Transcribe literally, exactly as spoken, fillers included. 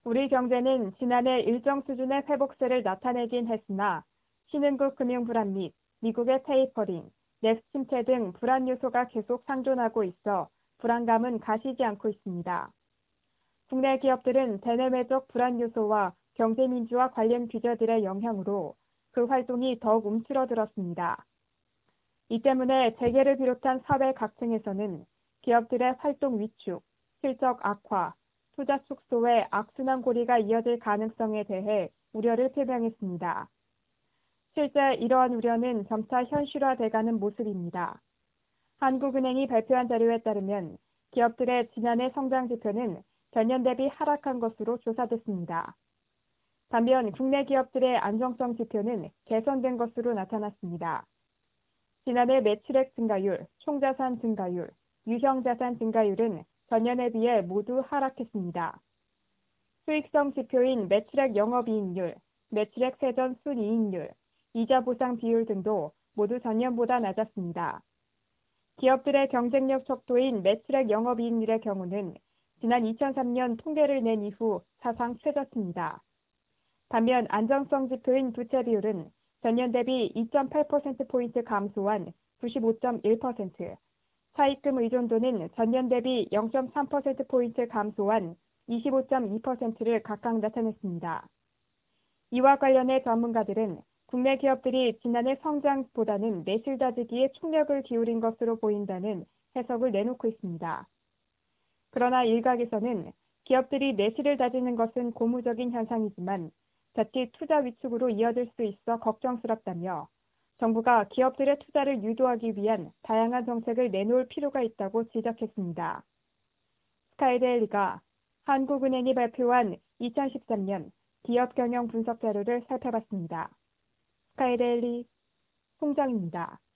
우리 경제는 지난해 일정 수준의 회복세를 나타내긴 했으나 신흥국 금융 불안 및 미국의 테이퍼링, 랩 침체 등 불안 요소가 계속 상존하고 있어 불안감은 가시지 않고 있습니다. 국내 기업들은 대내외적 불안 요소와 경제민주화 관련 규제들의 영향으로 그 활동이 더욱 움츠러들었습니다. 이 때문에 재계를 비롯한 사회 각층에서는 기업들의 활동 위축, 실적 악화, 투자 축소의 악순환 고리가 이어질 가능성에 대해 우려를 표명했습니다. 실제 이러한 우려는 점차 현실화돼가는 모습입니다. 한국은행이 발표한 자료에 따르면 기업들의 지난해 성장 지표는 전년 대비 하락한 것으로 조사됐습니다. 반면 국내 기업들의 안정성 지표는 개선된 것으로 나타났습니다. 지난해 매출액 증가율, 총자산 증가율, 유형자산 증가율은 전년에 비해 모두 하락했습니다. 수익성 지표인 매출액 영업이익률, 매출액 세전 순이익률, 이자 보상 비율 등도 모두 전년보다 낮았습니다. 기업들의 경쟁력 척도인 매출액 영업이익률의 경우는 지난 이천삼 년 통계를 낸 이후 사상 최저치입니다. 반면 안정성 지표인 부채 비율은 전년 대비 이 점 팔 퍼센트포인트 감소한 구십오 점 일 퍼센트, 차입금 의존도는 전년 대비 영 점 삼 퍼센트포인트 감소한 이십오 점 이 퍼센트를 각각 나타냈습니다. 이와 관련해 전문가들은 국내 기업들이 지난해 성장보다는 매출 다지기에 총력을 기울인 것으로 보인다는 해석을 내놓고 있습니다. 그러나 일각에서는 기업들이 내실을 다지는 것은 고무적인 현상이지만 자칫 투자 위축으로 이어질 수 있어 걱정스럽다며 정부가 기업들의 투자를 유도하기 위한 다양한 정책을 내놓을 필요가 있다고 지적했습니다. 스카이데일리가 한국은행이 발표한 이천십삼 년 기업 경영 분석 자료를 살펴봤습니다. 스카이데일리 송정입니다.